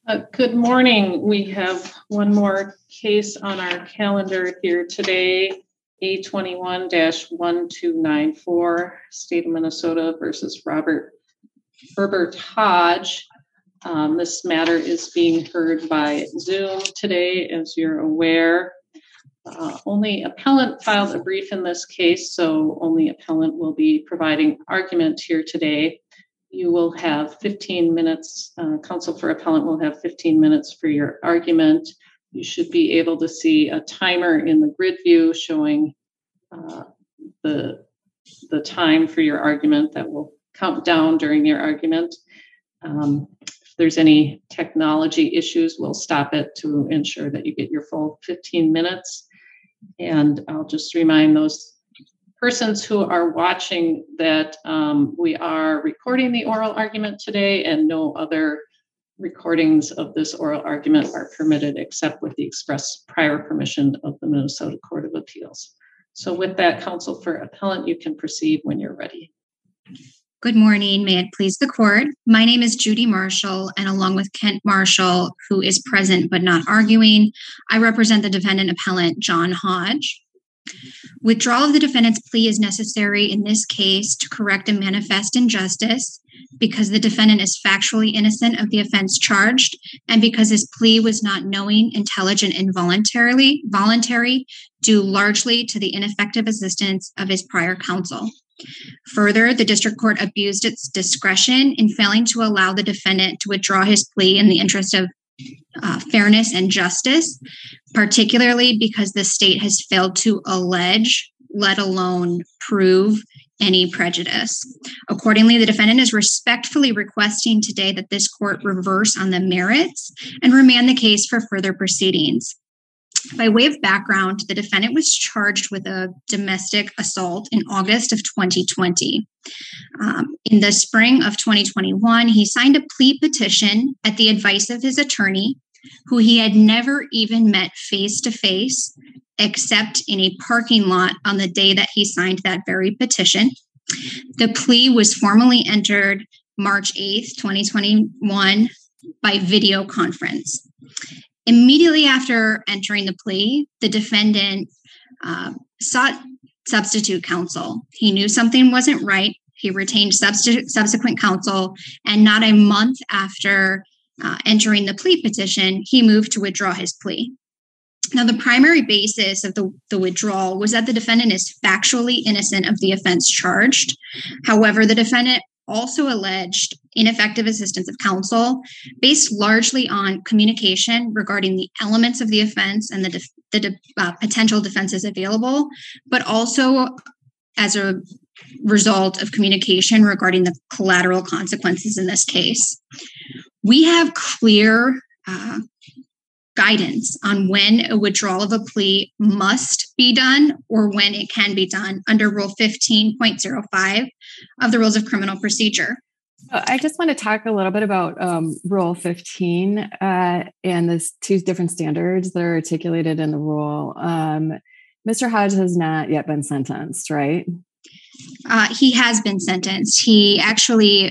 Good morning. We have one more case on our calendar here today, A21-1294, State of Minnesota versus Herbert Hodge. This matter is being heard by Zoom today, as you're aware. Only appellant filed a brief in this case, so only appellant will be providing argument here today. You will have 15 minutes, counsel for appellant will have 15 minutes for your argument. You should be able to see a timer in the grid view showing the time for your argument that will count down during your argument. If there's any technology issues, we'll stop it to ensure that you get your full 15 minutes. And I'll just remind those persons who are watching that we are recording the oral argument today, and no other recordings of this oral argument are permitted except with the express prior permission of the Minnesota Court of Appeals. So with that, counsel for appellant, you can proceed when you're ready. Good morning. May it please the court. My name is Judy Marshall, and along with Kent Marshall, who is present but not arguing, I represent the defendant appellant, John Hodge. Withdrawal of the defendant's plea is necessary in this case to correct a manifest injustice because the defendant is factually innocent of the offense charged and because his plea was not knowing, intelligent, and voluntary, due largely to the ineffective assistance of his prior counsel. Further, the district court abused its discretion in failing to allow the defendant to withdraw his plea in the interest of fairness and justice, particularly because the state has failed to allege, let alone prove, any prejudice. Accordingly, the defendant is respectfully requesting today that this court reverse on the merits and remand the case for further proceedings. By way of background, the defendant was charged with a domestic assault in August of 2020. In the spring of 2021, he signed a plea petition at the advice of his attorney, who he had never even met face-to-face, except in a parking lot on the day that he signed that very petition. The plea was formally entered March 8th, 2021 by video conference. Immediately after entering the plea, the defendant sought substitute counsel. He knew something wasn't right. He retained subsequent counsel, and not a month after entering the plea petition, he moved to withdraw his plea. Now, the primary basis of the withdrawal was that the defendant is factually innocent of the offense charged. However, the defendant also alleged ineffective assistance of counsel based largely on communication regarding the elements of the offense and the potential defenses available, but also as a result of communication regarding the collateral consequences in this case. We have clear guidance on when a withdrawal of a plea must be done or when it can be done under Rule 15.05 of the Rules of Criminal Procedure. I just want to talk a little bit about Rule 15 and the two different standards that are articulated in the rule. Mr. Hodge has not yet been sentenced, right? He has been sentenced. He actually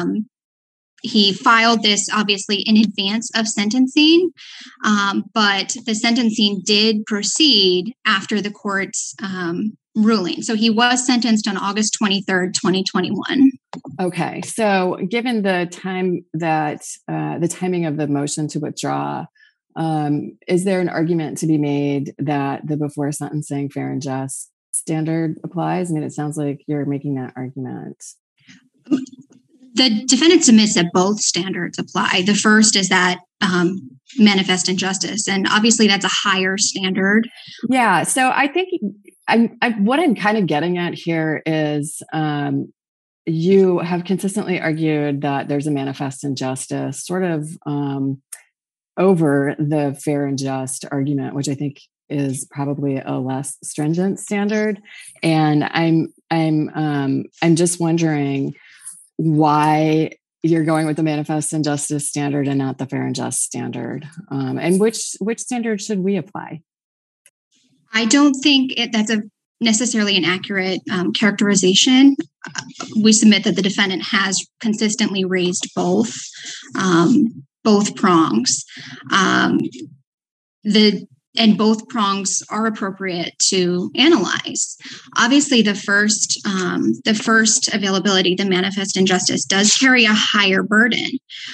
he filed this obviously in advance of sentencing, but the sentencing did proceed after the court's ruling. So he was sentenced on August 23rd, 2021. Okay. So given the time that the timing of the motion to withdraw, is there an argument to be made that the before sentencing fair and just standard applies? I mean, it sounds like you're making that argument. The defendant submits that both standards apply. The first is that manifest injustice, and obviously that's a higher standard. Yeah. So I think what I'm kind of getting at here is you have consistently argued that there's a manifest injustice sort of over the fair and just argument, which I think is probably a less stringent standard. And I'm just wondering why you're going with the manifest injustice standard and not the fair and just standard, and which standard should we apply? I don't think that's necessarily an accurate characterization. We submit that the defendant has consistently raised both. both prongs. And both prongs are appropriate to analyze. Obviously, the first availability, the manifest injustice, does carry a higher burden.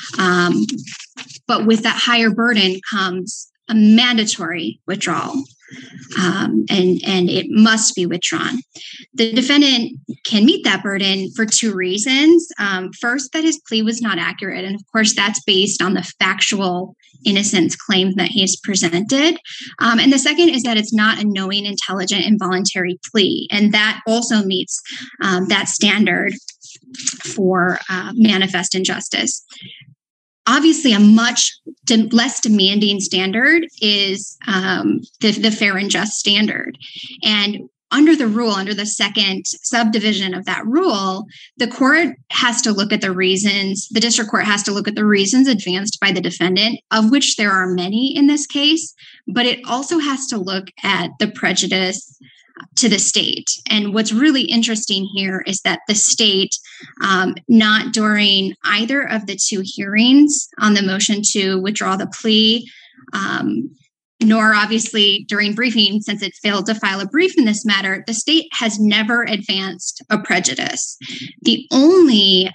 But with that higher burden comes a mandatory withdrawal, and it must be withdrawn. The defendant can meet that burden for two reasons. First, that his plea was not accurate. And of course, that's based on the factual innocence claim that he has presented. And the second is that it's not a knowing, intelligent, and voluntary plea. And that also meets that standard for manifest injustice. Obviously, a much less demanding standard is the fair and just standard. And under the rule, under the second subdivision of that rule, the court has to look at the reasons, the district court has to look at the reasons advanced by the defendant, of which there are many in this case, but it also has to look at the prejudice to the state. And what's really interesting here is that the state, not during either of the two hearings on the motion to withdraw the plea, nor obviously during briefing, since it failed to file a brief in this matter, the state has never advanced a prejudice. The only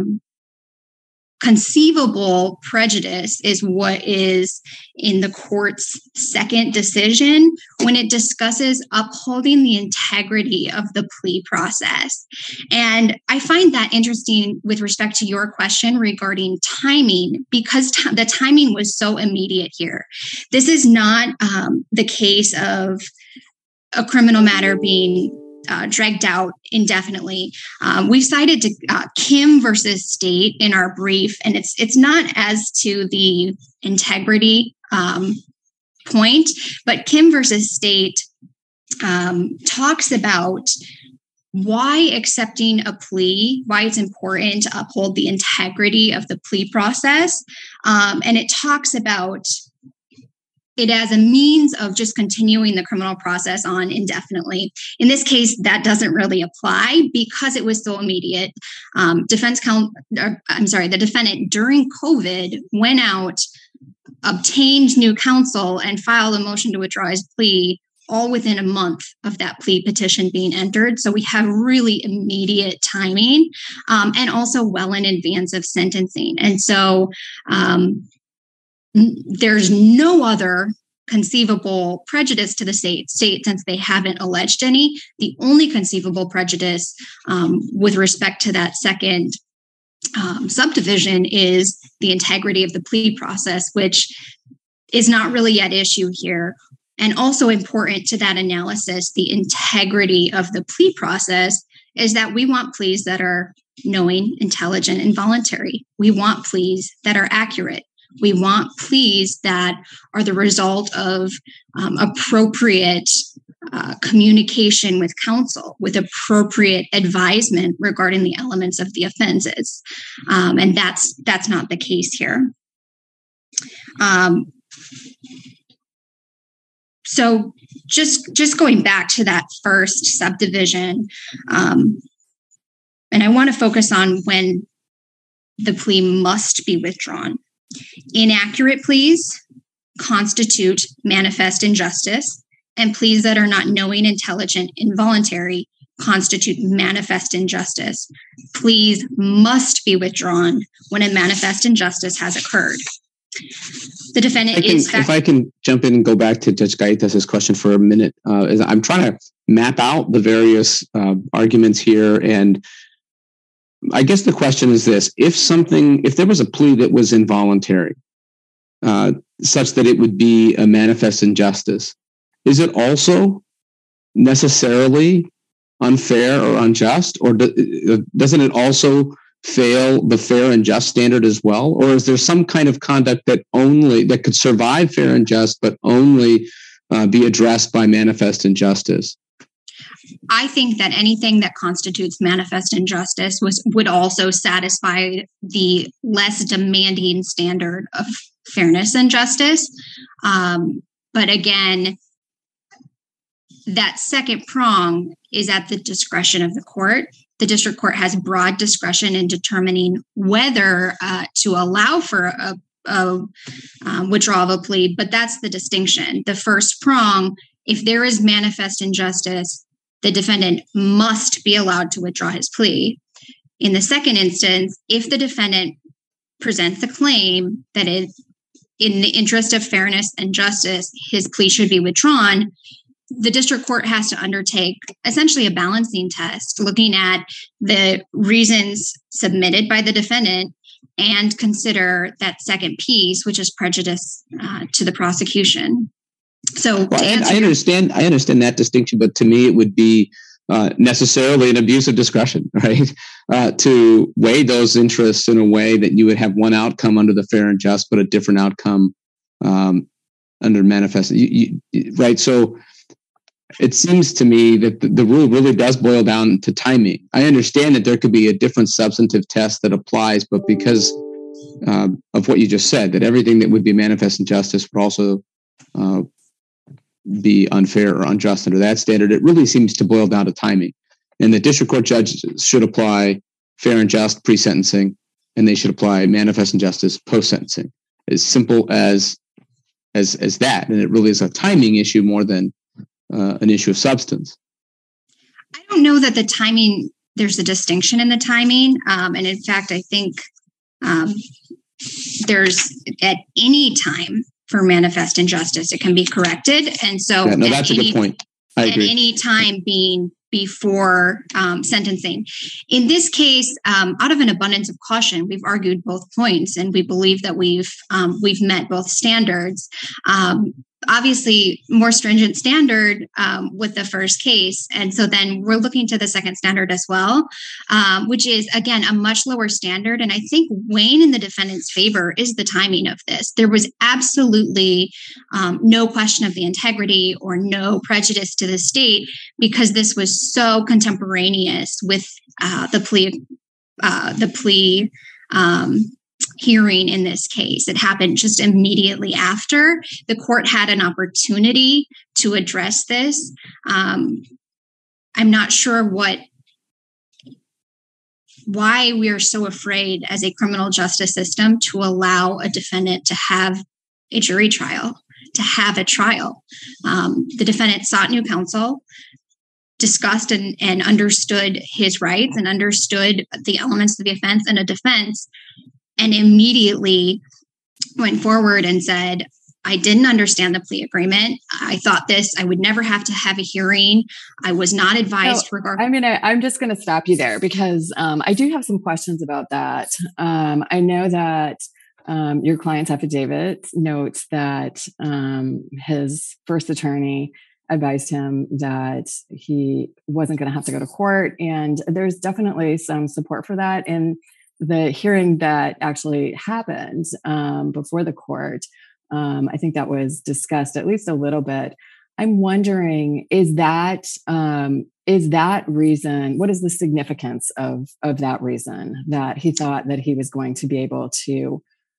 conceivable prejudice is what is in the court's second decision when it discusses upholding the integrity of the plea process. And I find that interesting with respect to your question regarding timing, because the timing was so immediate here. This is not the case of a criminal matter being dragged out indefinitely. We've cited Kim versus State in our brief, and it's not as to the integrity point, but Kim versus State talks about why accepting a plea, why it's important to uphold the integrity of the plea process. And it talks about it as a means of just continuing the criminal process on indefinitely. In this case, that doesn't really apply because it was so immediate. The defendant during COVID went out, obtained new counsel, and filed a motion to withdraw his plea all within a month of that plea petition being entered. So we have really immediate timing, and also well in advance of sentencing. And so there's no other conceivable prejudice to the state since they haven't alleged any. The only conceivable prejudice with respect to that second subdivision is the integrity of the plea process, which is not really at issue here. And also important to that analysis, the integrity of the plea process is that we want pleas that are knowing, intelligent, and voluntary. We want pleas that are accurate. We want pleas that are the result of appropriate communication with counsel, with appropriate advisement regarding the elements of the offenses. And that's not the case here. So just going back to that first subdivision, and I want to focus on when the plea must be withdrawn. Inaccurate pleas constitute manifest injustice, and pleas that are not knowing, intelligent, involuntary constitute manifest injustice. Pleas must be withdrawn when a manifest injustice has occurred. The defendant if I can jump in and go back to Judge Gaitas' question for a minute, I'm trying to map out the various arguments here, and I guess the question is this: if there was a plea that was involuntary, such that it would be a manifest injustice, is it also necessarily unfair or unjust, or doesn't it also fail the fair and just standard as well? Or is there some kind of conduct that could survive fair and just, but only be addressed by manifest injustice? I think that anything that constitutes manifest injustice would also satisfy the less demanding standard of fairness and justice. But again, that second prong is at the discretion of the court. The district court has broad discretion in determining whether to allow for withdrawal of a plea, but that's the distinction. The first prong, if there is manifest injustice, the defendant must be allowed to withdraw his plea. In the second instance, if the defendant presents a claim that is in the interest of fairness and justice, his plea should be withdrawn, the district court has to undertake essentially a balancing test, looking at the reasons submitted by the defendant and consider that second piece, which is prejudice to the prosecution. So I understand that distinction, but to me, it would be necessarily an abuse of discretion, right? To weigh those interests in a way that you would have one outcome under the fair and just, but a different outcome under manifest. Right. So it seems to me that the rule really does boil down to timing. I understand that there could be a different substantive test that applies, but because of what you just said, that everything that would be manifest injustice would also be unfair or unjust under that standard, it really seems to boil down to timing. And the district court judge should apply fair and just pre-sentencing, and they should apply manifest injustice post-sentencing. As simple as that. And it really is a timing issue more than an issue of substance. I don't know that the timing, there's a distinction in the timing. And in fact, I think there's at any time for manifest injustice, it can be corrected. And so that's a good point. I agree. At any time being before sentencing. In this case, out of an abundance of caution, we've argued both points, and we believe that we've met both standards. Obviously, more stringent standard with the first case. And so then we're looking to the second standard as well, which is, again, a much lower standard. And I think weighing in the defendant's favor is the timing of this. There was absolutely no question of the integrity or no prejudice to the state, because this was so contemporaneous with the plea hearing in this case. It happened just immediately after. The court had an opportunity to address this. I'm not sure why we are so afraid as a criminal justice system to allow a defendant to have a jury trial, to have a trial. The defendant sought new counsel, discussed and understood his rights and understood the elements of the offense and a defense, and immediately went forward and said, I didn't understand the plea agreement. I thought I would never have to have a hearing. I was not advised regarding. I'm just going to stop you there, because I do have some questions about that. I know that your client's affidavit notes that his first attorney advised him that he wasn't going to have to go to court. And there's definitely some support for that in the hearing that actually happened before the court. I think that was discussed at least a little bit. I'm wondering, is that reason, what is the significance of that reason, that he thought that he was going to be able to,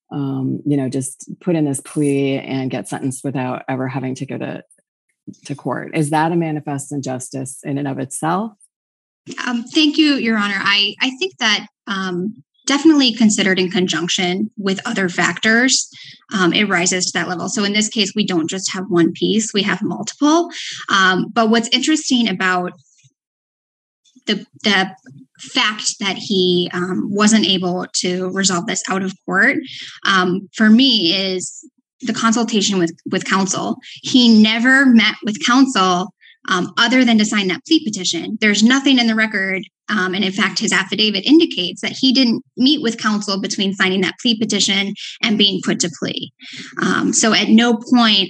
just put in this plea and get sentenced without ever having to go to court? Is that a manifest injustice in and of itself? Thank you, Your Honor. I think that definitely considered in conjunction with other factors, it rises to that level. So in this case, we don't just have one piece, we have multiple. But what's interesting about the fact that he wasn't able to resolve this out of court, for me, is the consultation with counsel. He never met with counsel other than to sign that plea petition. There's nothing in the record, and in fact, his affidavit indicates that he didn't meet with counsel between signing that plea petition and being put to plea. So at no point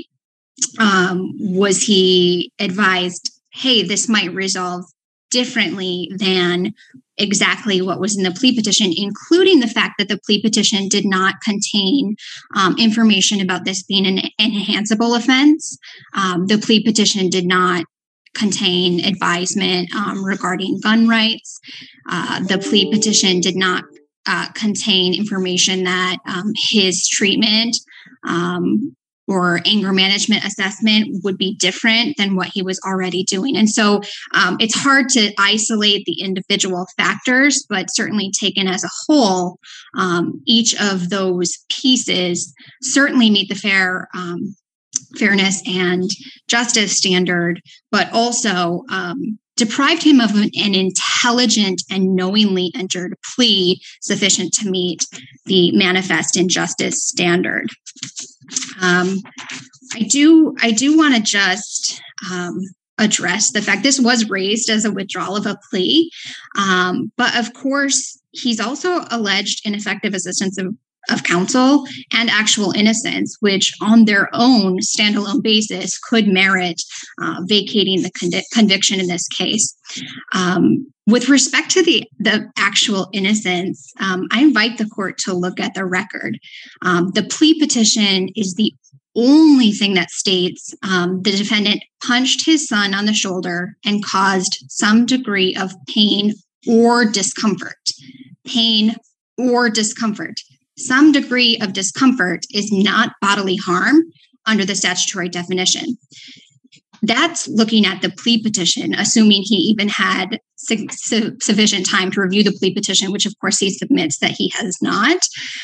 was he advised, hey, this might resolve differently than exactly what was in the plea petition, including the fact that the plea petition did not contain information about this being an enhanceable offense. The plea petition did not contain advisement regarding gun rights. The plea petition did not contain information that his treatment or anger management assessment would be different than what he was already doing. And so it's hard to isolate the individual factors, but certainly taken as a whole, each of those pieces certainly meet the fairness and justice standard, but also deprived him of an intelligent and knowingly entered plea sufficient to meet the manifest injustice standard. I do want to just address the fact this was raised as a withdrawal of a plea, but of course he's also alleged ineffective assistance of counsel and actual innocence, which on their own standalone basis could merit vacating the conviction in this case. With respect to the actual innocence, I invite the court to look at the record. The plea petition is the only thing that states the defendant punched his son on the shoulder and caused some degree of pain or discomfort. Pain or discomfort. Some degree of discomfort is not bodily harm under the statutory definition. That's looking at the plea petition, assuming he even had sufficient time to review the plea petition, which of course he submits that he has not.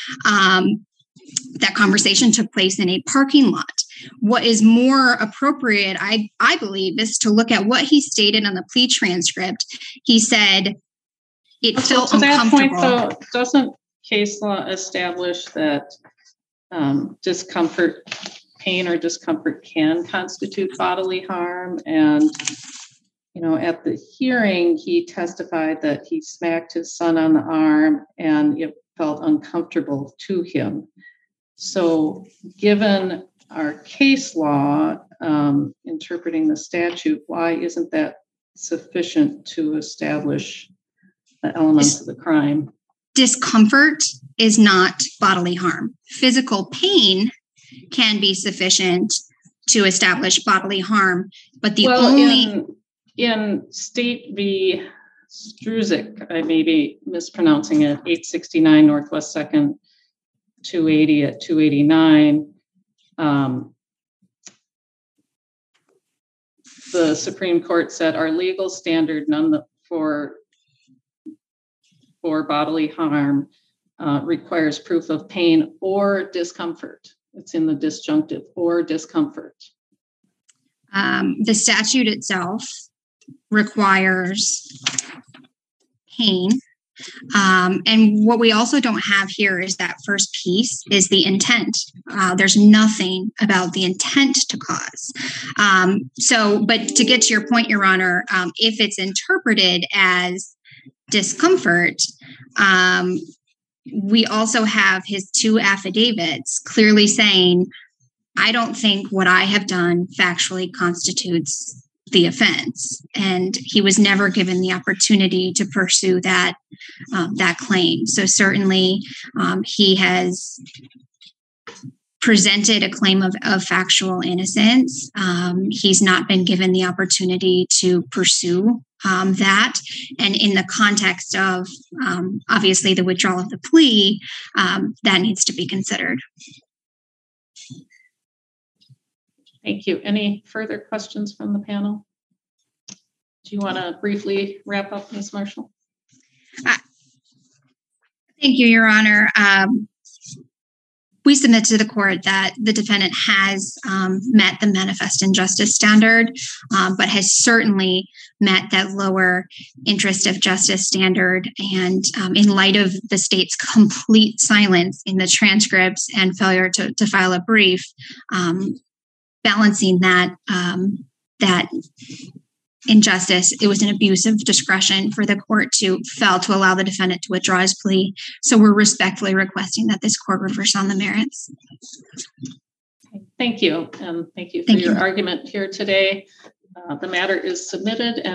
That conversation took place in a parking lot. What is more appropriate, I believe, is to look at what he stated on the plea transcript. He said it felt uncomfortable. To that point, though, doesn't case law establish that discomfort, pain or discomfort can constitute bodily harm? And, at the hearing, he testified that he smacked his son on the arm and it felt uncomfortable to him. So given our case law interpreting the statute, why isn't that sufficient to establish the elements of the crime? Discomfort is not bodily harm. Physical pain can be sufficient to establish bodily harm, but in State v. Struzik, I may be mispronouncing it, 869 Northwest 2nd, 280 at 289, the Supreme Court said our legal standard for bodily harm requires proof of pain or discomfort. It's in the disjunctive, or discomfort. The statute itself requires pain. And what we also don't have here is that first piece is the intent. There's nothing about the intent to cause. But to get to your point, Your Honor, if it's interpreted as discomfort, we also have his two affidavits clearly saying, I don't think what I have done factually constitutes the offense. And he was never given the opportunity to pursue that claim. So certainly he has presented a claim of factual innocence. He's not been given the opportunity to pursue that. And in the context of obviously the withdrawal of the plea, that needs to be considered. Thank you. Any further questions from the panel? Do you want to briefly wrap up, Ms. Marshall? Thank you, Your Honor. We submit to the court that the defendant has met the manifest injustice standard, but has certainly met that lower interest of justice standard. And in light of the state's complete silence in the transcripts and failure to file a brief, balancing that injustice, it was an abuse of discretion for the court to fail to allow the defendant to withdraw his plea. So we're respectfully requesting that this court reverse on the merits. Thank you. And thank you for your argument here today. The matter is submitted.